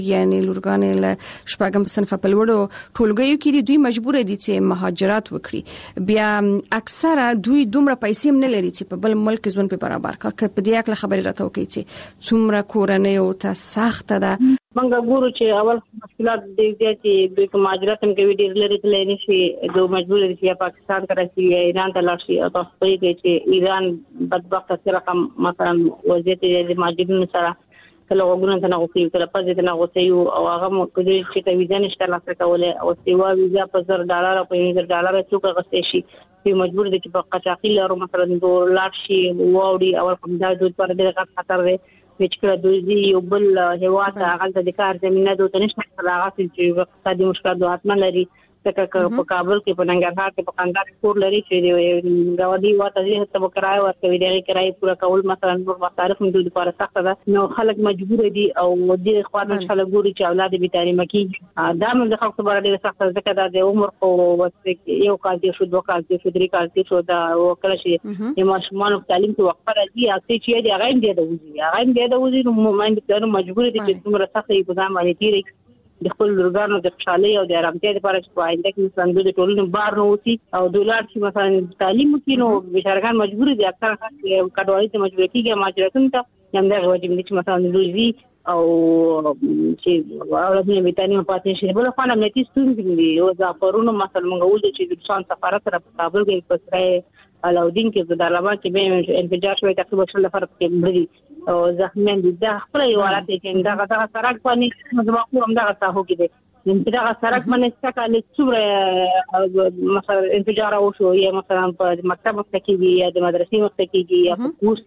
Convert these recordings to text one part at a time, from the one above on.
یعنی لورګانې له شپږم صنف په لوړو ټولګیو کې دوی مجبور دي چې مهاجرت وکړي. بیا اکثره دوی دومره پیسې نه لري چې په بل ملک ژوند په برابر کا په دې اړه خبرې راته وکړي چې څومره کورنۍ او ته سخت ده. منګه ګورو چې اول مشکلات دي چې دوی مهاجرت هم کوي ډیر لري تللی نشي دوی مجبور دي چې پاکستان ته راشي ایران ته لاړ شي او تاسو پوهیږئ چې ایران بدبخت سره مثلا وضعیت د مهاجرینو سره کله وګورئ ته نغوسي کله پځې ته نغوسي او هغه کوي چې ویزا نشته لاسه کوله او سیوا ویزا په $10 په $10 څوک غوښتي شي چې مجبور دي چې په قچاقي لارو مثلا $2 شي ووري او کوم دا دوی پر دې خطر دی چې کله دوی یو بل هوا ته هغه د کار زمينه دوی نشته هغه چې اقتصادي مشکلات دوه لري لکه په کابل کې په ننګرهار کې په قندهار کور لري چې غوډي واته دې ته کرای ورکوي دغه کرای پورا کول مثلا نور مصارف هم دوی لپاره سخت ده نو خلک مجبور دي او دې خوانه خلک ګوري چې اولاد به تعلیم کوي دا موږ د خلکو لپاره ډېر سخت ځکه دا د عمر او یو کال دی شو دوه کال دی شو درې کال دی شو دا وکړه چې د ماشومان تعلیم ته وقفه راځي اته چې دی هغه دی د وزیر نو باندې مجبور دي چې دومره سخت اقدام باندې تیری د خپل لورګانو د خوشحالي او د آرامتیا لپاره چې په آینده کې مثلا د ټولنې بار نه وتی او دولار چې مثلا تعلیم وکړي نو بشرګان مجبور دي اکثر کډوالۍ ته مجبور کیږي مهاجرتون ته هم دا واجب دي چې مثلا دوی او چې اولادونه میتانی پاتې شي بل خو نه متي ستونزې دي او ځافرونو مثلا موږ ول چې د شان سفارت سره په کابل کې پسره علاودین کې د دالابا کې به انفجار شوی تقریبا شل نفر کې مړي او زخمیان دي دا خپل یو حالت کې دا سرک باندې مزماقو هم دا تاسو کې دي دا سرک باندې څنګه څومره مثلا انفجار او شو یا مثلا په مکتب کې یا د مدرسې کې یا په کورس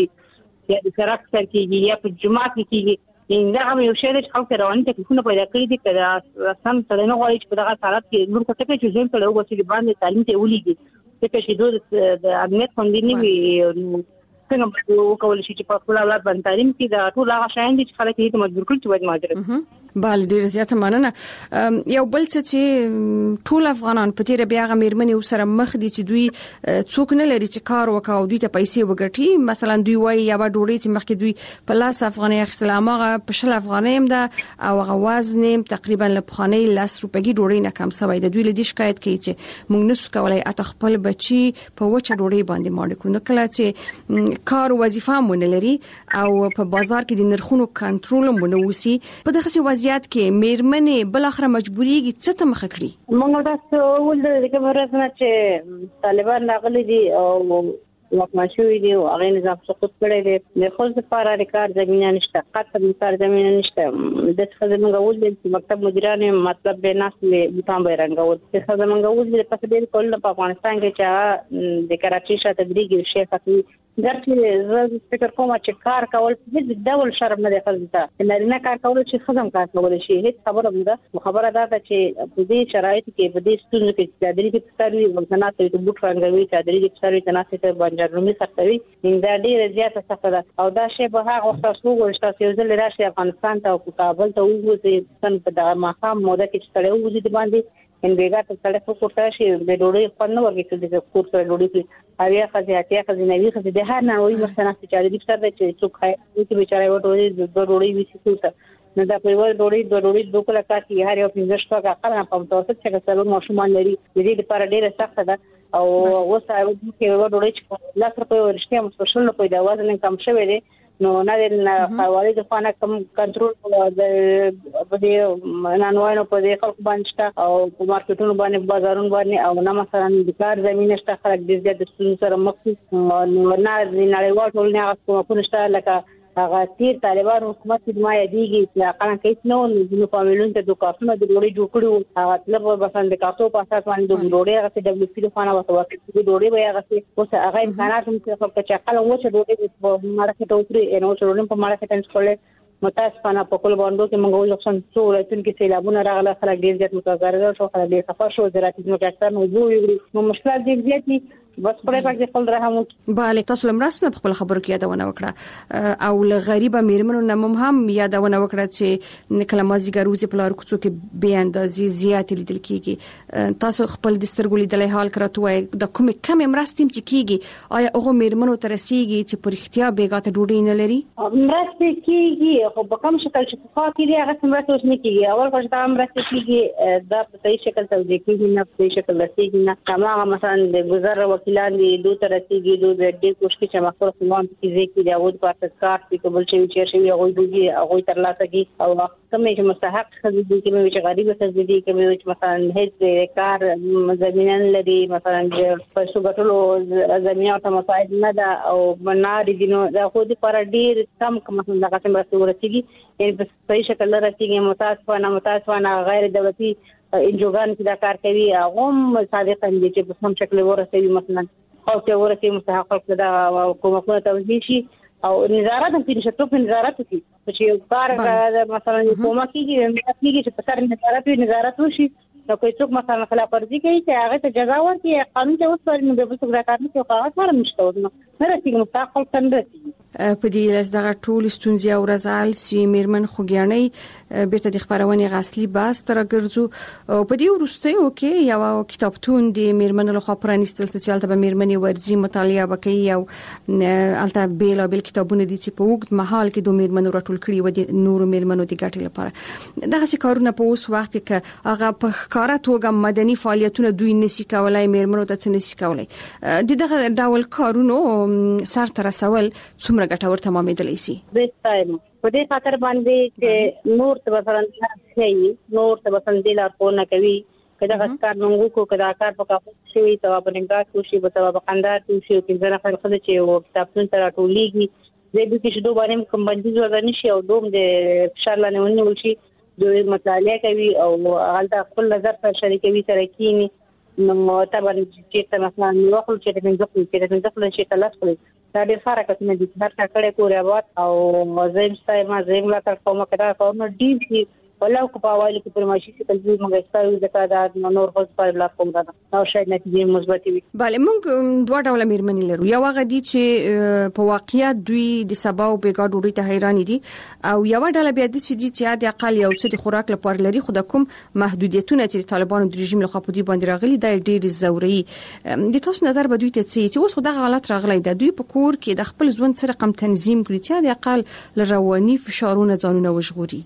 کې یا د سرک سره کې یا په جماعت کې دا هم یو شی چې خلک رواني تکلیفونه پیدا کړی دي کله سم سره نه غواړي چې په دغه حالت کې نور څه کوي چې ځین په لوګو چې باندې تعلیم ته ولېږي چې چې دوی د امنیت خوندې نه وي څنګه وکول شي چې په خپل اولاد باندې تعلیم کې دا ټول هغه شاین دي چې خلک یې مجبور کړي چې باید مهاجرت بل ډیر زیاته مننه یو بل څه چې ټول افغانان په تیر بیا غمیرمنې سره مخ دي چې دوی څوک نه لري چې کار وکاو دوی ته پیسې وګټي مثلا دوی وایي یا به ډوړي چې مخکې دوی په لاس افغاني اخسلامه په شل افغاني هم ده او هغه وزن تقریبا له بخاني لاس روپګي ډوړي نه کم سوي د دوی له دې شکایت کوي چې موږ نسو کولای اته خپل بچي په وچه ډوړي باندې ماړ کو نو کله چې کار وظیفه مونږ لري او په بازار کې د نرخونو کنټرول مونږ وسی په دغه وضعیت کې میرمنې بل اخر مجبوریږي څه ته مخ کړی موږ تاسو ول د کومه رسنه چې طالبان راغلي دي او واکمن شوی دی او هغه نظام سقوط کړی دی د خپل لپاره د کار زمينه نشته قطر کار زمينه نشته د څه زمونږ ول د مکتب مدیران مطلب به ناس له بوتان به رنګول څه زمونږ ول د پس ډیر کول په افغانستان کې چې د کراچي شاته تدریجي شیخ اخی درته زه فکر کوم چې کار کول هیڅ ډول شرم نه دی خلک نه کار کول چې خدام کار کول شي هیڅ خبره ده خبره ده چې په دې شرایط کې په دې ستونزو کې چې د دې ستاري وزنات ته بوت رنګوي چې د دې ستاري تناسب ته بنجرمي سختوي دا ډیره زیاته سخته ده او دا شی به هغه وخت وګورئ چې یو ځل راشي افغانستان ته او کابل ته وګورئ څنګه په دغه مقام موده کې چې تړو وځي باندې ان بیګا ته سړی خو کوټه شي د ډوډۍ خپل نو ورګي چې د کور سره ډوډۍ کې اویا خزیاتیا خزینوي خزې د هر نه وي مثلا چې د سره چې څوک خای چې بیچاره وټوي د ډوډۍ وسی څه نه دا په ور ډوډۍ دوه کله کاټي هر یو پنځه شپه کار په متوسط چې څلور ماشومان لري د دې لپاره ډیره سخته ده او وسه کې ډوډۍ چې لاس په ورشته مستشل په دا وزن کم شوی دی نو نه د حواله د خانه کم کنټرول د دې نانوانو په دې خلک باندې او په مارکیټونو باندې بازارونو باندې او نه مثلا د کار زمينه شته خلک د زیات سره مخ نو نه نړیوال ټولنه هغه کوم نشته لکه هغه تیر طالبان حکومت د ما یادېږي چې هغه کیس نو د فامیلونو ته د کارتونو د ډوډۍ جوړ کړو هغه طلب بسند د کارتو په اساس باندې د ډوډۍ هغه د دبليو پی خانه وته د ډوډۍ به هغه اوس هغه امکانات هم چې خپل چاقل و چې ډوډۍ په مارکیټ او ترې نو څورون په مارکیټ انسکول متاسفانه په کول باندې کې موږ ولکشن څو ولایتونو کې سیلابونه راغله خلک ډیر زیات متضرر شو خلک ډیر خفه شو زراعتي ځمکې اکثر نو وګوري نو مشکلات ډیر زیات دي بس خدای پاک دې خپل رحم وکړي. bale تاسو لمرسته په خپل خبرو کې یادونه وکړه او له غریبه میرمنو نه هم یادونه وکړه چې کله مازیګر روزي په لار کوڅو کې به اندازې زیات لیدل کیږي. تاسو خپل د سترګو لیدلې حال کړتوي د کومه کم مرستې چې کیږي آیا هغه میرمنو ترسيږي چې په اړتیا بیګاته ډوډۍ نه لري؟ مرستې کیږي خو په کوم شکل چې په خاطر یې هغه مرستې اوس نه کیږي. اول خو دا مرستې کیږي دا په صحیح شکل توجیه کیږي نه په صحیح شکل رسیږي نه. هغه مثلا د گذر وکیلان دي دوه ترسيږي دوه دې کوشش چې مخکې خپلوان کیږي چې دا ود په کار کې قبول شي چې هغه دوی هغه ترلاسه کی او کومه چې مستحق خدي دي کومه چې غریب خدي دي کومه چې مثلا هیڅ کار زمينن لري مثلا په سوګټلو زمينه ته مساعد نه ده او مناري دي نو دا خو دې پر ډیر کم مثلا د قسم رسېږي یعنی په صحیح شکل رسېږي متاسفانه غیر دولتي انجوګان چې دا کار کوي هغه صادقاً دي چې په کوم شکل ورسېږي مثلا او چې ورسېږي مستحق دا کومه توجیه شي او نظارت هم کیږي چې په نظارت کې چې کار مثلا کومه کیږي چې په سر نظارت وشي نو کوئی څوک مثلا خلاف ورزي کوي چې هغه ته جزا ورکړي قانون ته وسپاري نو به څوک دا کار نه کوي هغه سره مشته نو رسېږي مستحق څنګه په دې لاس دغه ټول ستونزې او رسال سی میرمن خوګیانې بیرته د خبرونې غاصلي باس تر ګرځو او په دې ورستیو کې یو کتابتون د میرمن له خوا پرانیستل چې البته میرمنې ورزي مطالعه وکړي او البته بیل کتابونه دي چې په وګت محل کې د میرمنو راټول کړي و د نور میرمنو د ګټې لپاره دغه څه کارونه په اوس وخت کې هغه په ښکارا توګه مدني فعالیتونه دوی نشي کولای میرمنو ته څه نشي کولای دغه ډول کارونو سر تر رسول څومره ګټور تمامېدلی شي. په دې خاطر باندې چې نور ته مثلا شي نور ته مثلا د لارښوونه کوي کله کار نونګو کو کدا کار په کاوه شي ته په نګاه کو شي په په قندار کو شي چې زره خلک چې او کتابتون تر ټولېږي د دې کې شډو باندې کوم باندې ځوګنی شي او دوم د فشار لاندې ونیول شي دوی مطالعه کوي او هغه خپل نظر سره شریکوي سره کینی نو طبعا چې مثلا یو خپل چې د ځخل چې تلاش کوي دا ډېر فرق کوي د هر څه کړه کوریا وات او زم لا تر کومه کړه کومه ډیپ ولو کو پاوالي کې پرماشي چې کله موږ استایو ځکه دا نور خو په بلا کوم دا او شاید نتیجې مثبت وي. bale موږ دوه ډول میرمنې لرو یو هغه دي چې په واقعیت دوی د سبا او بیګا ډوډۍ ته حیران دي او یو ډول بیا دي چې د اقل یو څه د خوراک لپاره لري خو د کوم محدودیتونه چې طالبانو د رژیم له خوا په دې باندې راغلي دا ډېر زوري د تاسو نظر به دوی ته چې اوس خو دا غلط راغلی دا دوی په کور کې د خپل ژوند سره کم تنظیم کړی چې د اقل لرواني فشارونه ځانونه وژغوري.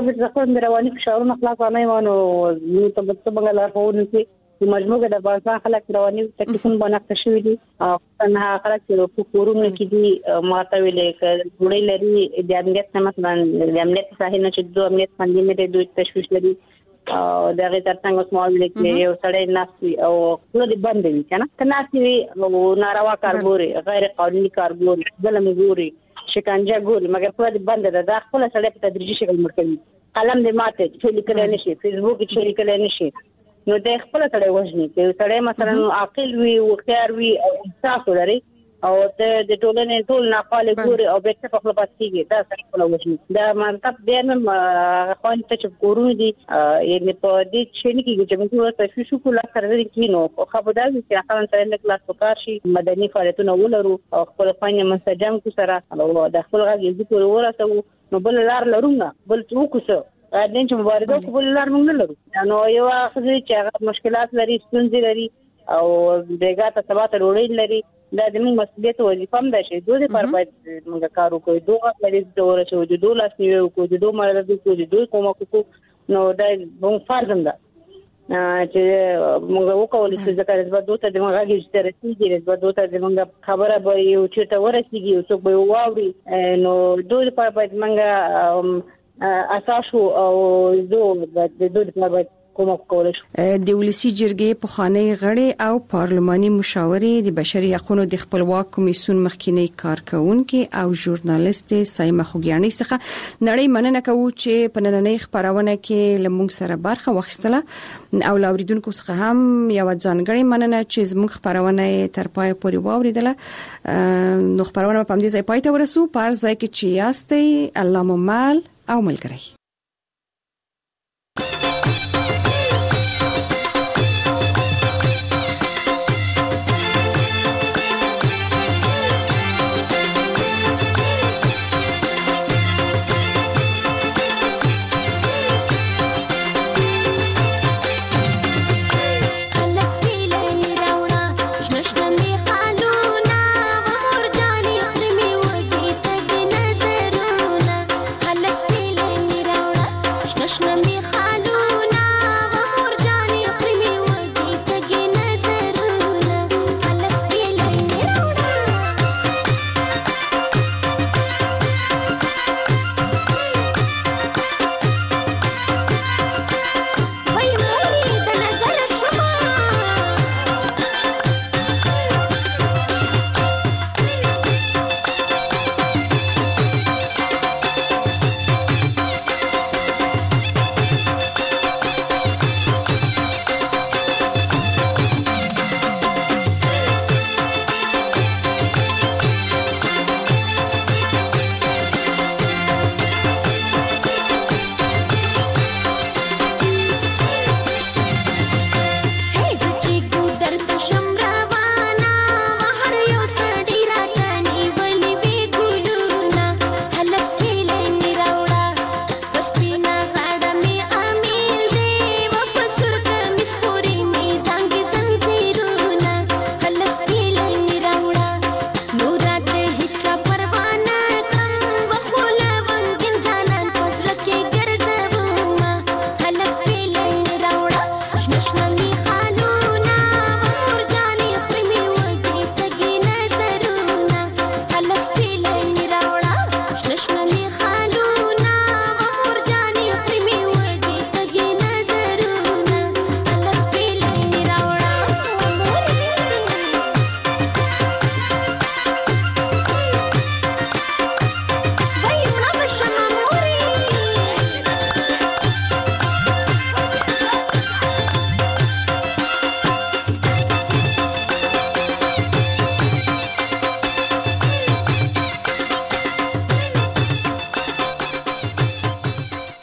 رواني فشارونه خلاص نه وانه نو ته په بنگلا راوونه چې مجموعه د افغانستان خلک رواني تکلیفونه باندې شوي دي او نه خلک چې په کورونه کې دي ماته ویلې ک جوړې لري د امنیت مثلا د امنیت صحیح نه چې دوه امنیت باندې نه دوی تشویش لري او دغه ترڅنګ اوس مو ویل کې یو سړی ناسي او خپل دې بند وي کنه کناسي او ناروا کارګوري غیر قانوني کارګوري ظلم ګوري شکنجه ګوري مګر خپل دې بند ده خپل سړی په تدریجي شکل مړ کوي قلم دې ماته چې لیکل نه شي فیسبوک چې لیکل نه شي نو د خپل سره وژني چې سره مثلا عاقل وي او خيار وي او احساس لري او د ټولنې ټول ناقاله ګوري او به څه په خپل پاتېږي دا څه وژني دا منطق دې نه خوان ته چې ګورو دي یعنی په دې چې نه کېږي چې موږ ته شو کوله سره دې کینو او خبردار دي چې خلک سره د کلاس وکړ شي مدني فعالیتونه ولرو او خپل فني منسجم کو سره او د خپل غږ دې کول ورته نو بل لار لرونا بل څوک دین چې مبارزه کول لار موږ نه لرو نو یو اخري چې مشکلات لري ستونزې لري او دغه ته سبا ته وړي لري دا د موږ مسؤلیت وظیفه هم ده چې دوی پر باید موږ کار وکړو دوه لري دوه چې دوه لاس نیو کو دوه مراد کو دوه کومه کو نو دا موږ فرض ده چې موږ وکول چې ځکه چې دوی ته د موږ غږی چې رسیدي دوی ته د موږ خبره به یو چې ته ورسیږي او څوک به واوري نو دوی پر باید موږ اساسو او د دوی په اړه کومه کول شي د ولسی جرګې په خانه غړي او پارلماني مشاورې د بشري حقوقو د خپلواک کمیسیون مخکینی کارکونکو او ژورنالیست سایمه خوګیانی څخه نړۍ مننه کوو چې په نننۍ خبرونه کې لمونږ سره برخه واخیستله او لاوریدونکو څخه هم یو ځانګړی مننه چې زموږ خبرونه تر پای پورې واوریدله نو خبرونه په دې ځای پای ته ورسو پر ځای کې چې یاستئ الله مو مال او ملګری na